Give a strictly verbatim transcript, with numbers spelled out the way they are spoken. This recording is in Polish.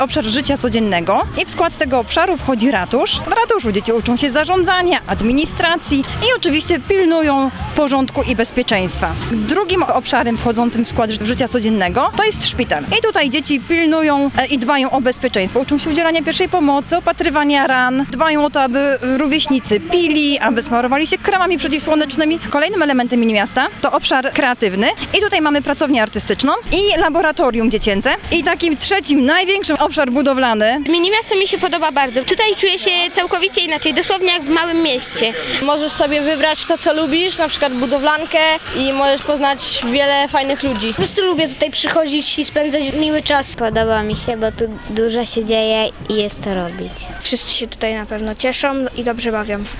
obszar życia codziennego i w skład tego obszaru wchodzi ratusz. W ratuszu dzieci uczą się zarządzania, administracji i oczywiście pilnują porządku i bezpieczeństwa. Drugim obszarem wchodzącym w skład ży- życia codziennego to jest szpital. I tutaj dzieci pilnują e, i dbają o bezpieczeństwo. Uczą się udzielania pierwszej pomocy, opatrywania ran, dbają o to, aby rówieśnicy pili, aby smarowali się kremami przeciwsłonecznymi. Kolejnym elementem Minimiasta to obszar kreatywny i tutaj mamy pracownię artystyczną i laboratorium dziecięce. I takim trzecim, największym obszar budowlany. Minimiasto mi się podoba bardzo. Tutaj czuję się całkowicie inaczej, dosłownie jak w małym mieście. Możesz sobie wybrać to, co lubisz, na przykład budowlankę i możesz poznać wiele fajnych ludzi. Po prostu lubię tutaj przychodzić i spędzać miły czas. Podoba mi się, bo tu dużo się dzieje i jest to robić. Wszyscy się tutaj na pewno cieszą i dobrze bawią.